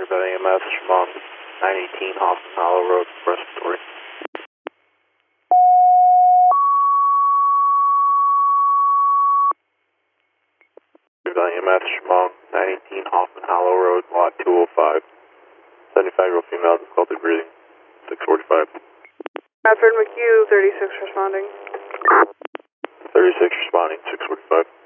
EMS, respond 918 Hoffman Hollow Road, respiratory. EMS, respond 918 Hoffman Hollow Road, lot 205. 75-year-old female, difficulty breathing, 645. Bradford McHugh, 36 responding. 36 responding, 645.